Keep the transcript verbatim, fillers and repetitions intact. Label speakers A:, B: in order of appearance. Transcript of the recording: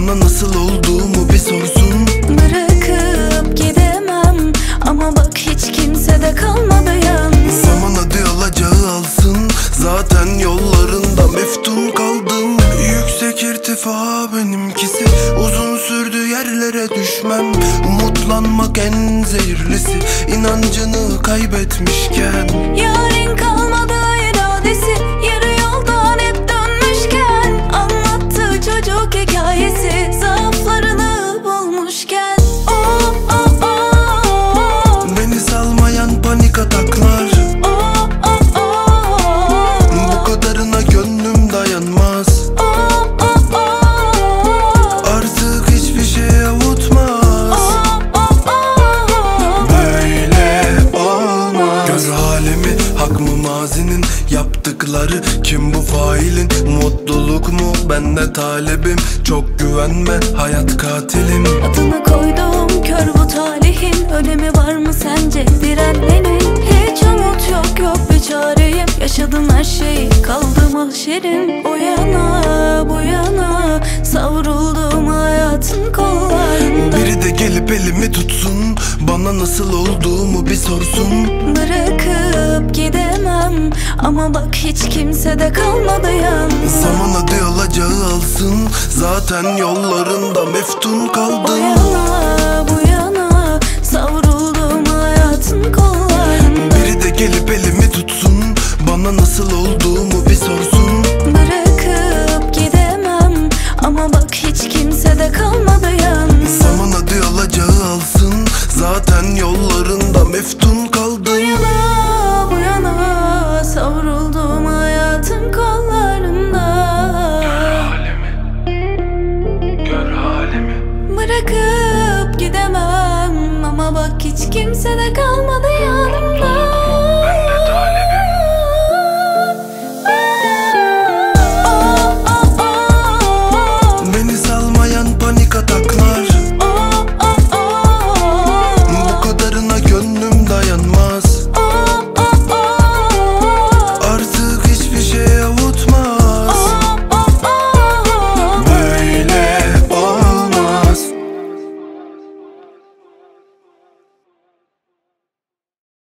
A: Bana nasıl olduğumu bir sorsun.
B: Bırakıp gidemem ama bak hiç kimse de kalmadı yalnız.
A: Zaman hadi alacağı alsın, zaten yollarında meftun kaldım. Yüksek irtifa benimkisi, uzun sürdü yerlere düşmem. Umutlanmak en zehirlisi, inancını kaybetmişken.
B: Yarın kalmadı iradesi, yarı yoldan hep dönmüşken. Anlattı çocuk hikayesi, zaaflarını bulmuşken. Oh, oh, oh.
A: Beni salmayan panik ataklar,
B: Oh, oh, oh.
A: bu kadarına gönlüm dayanmaz.
B: Oh, oh, oh.
A: Artık hiçbir şey avutmaz.
B: Oh, oh, oh.
A: Böyle olmaz. Gör halimi, hak mı mazinin yaptıkları? Kim bu failin? Mutluluk mu? Ben de talebim. Çok güvenme, hayat katilim.
B: Adını koydum kör bu talihin, önemi var mı sence direnmenin? Hiç umut yok, yok bir çareyim. Yaşadım her şeyi, kaldı mahşerim. O yana bu yana savruldum hayatın kollarında.
A: Biri de gelip elimi tutsun, bana nasıl olduğumu bir sorsun.
B: Bırakıp gidemem ama bak hiç kimse de kalmadı yalnız.
A: Zaman hadi alacağı alsın, zaten yollarında meftun
B: O
A: kaldım.
B: yana bu yana savruldum hayatın kollarında.
A: Biri de gelip elimi tutsun, bana nasıl olduğumu bir sorsun.
B: Bırakıp gidemem ama bak hiç kimse de kalmadı yalnız.
A: Zaman hadi alacağı alsın, zaten yollarında meftun kaldım.
B: Bu yana bu yana savruldum hayatın kollarında.
A: Gör halimi.
B: Bırakıp gidemem ama bak hiç kimse de kalmadı